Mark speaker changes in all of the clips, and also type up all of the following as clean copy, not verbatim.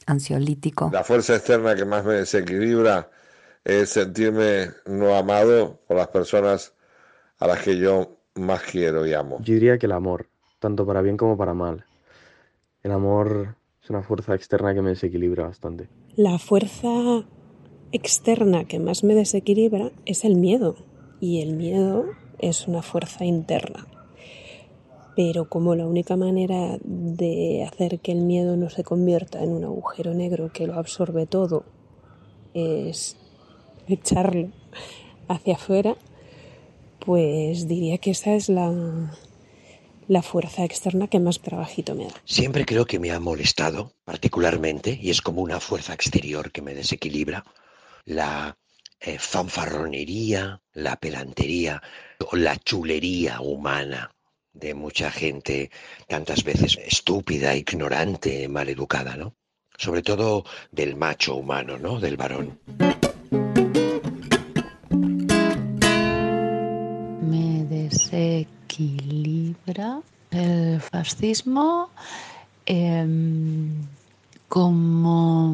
Speaker 1: ansiolítico.
Speaker 2: La fuerza externa que más me desequilibra es sentirme no amado por las personas a las que yo más quiero y amo.
Speaker 3: Yo diría que el amor, tanto para bien como para mal. El amor es una fuerza externa que me desequilibra bastante.
Speaker 4: La fuerza externa que más me desequilibra es el miedo. Y el miedo es una fuerza interna. Pero como la única manera de hacer que el miedo no se convierta en un agujero negro que lo absorbe todo es echarlo hacia afuera, pues diría que esa es la fuerza externa que más trabajito me da.
Speaker 5: Siempre creo que me ha molestado particularmente, y es como una fuerza exterior que me desequilibra, la fanfarronería, la pedantería o la chulería humana de mucha gente, tantas veces estúpida, ignorante, maleducada, ¿no? Sobre todo del macho humano, ¿no? Del varón.
Speaker 6: Me desequilibra el fascismo como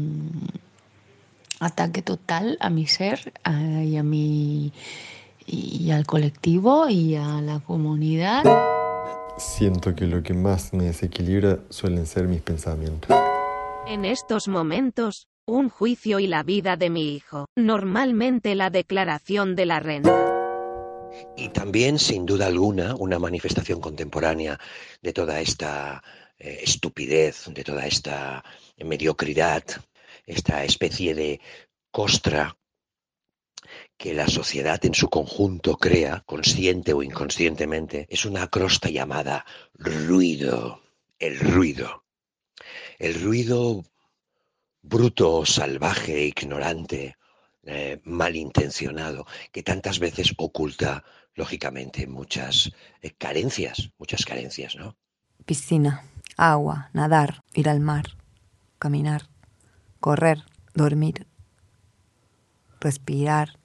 Speaker 6: ataque total a mi ser y a y al colectivo y a la comunidad.
Speaker 7: Siento que lo que más me desequilibra suelen ser mis pensamientos.
Speaker 8: En estos momentos, un juicio y la vida de mi hijo. Normalmente la declaración de la renta.
Speaker 5: Y también, sin duda alguna, una manifestación contemporánea de toda esta estupidez, de toda esta mediocridad, esta especie de costra que la sociedad en su conjunto crea, consciente o inconscientemente, es una crosta llamada ruido. El ruido. El ruido bruto, salvaje, ignorante, malintencionado, que tantas veces oculta, lógicamente, muchas carencias, ¿no?
Speaker 1: Piscina, agua, nadar, ir al mar, caminar, correr, dormir, respirar.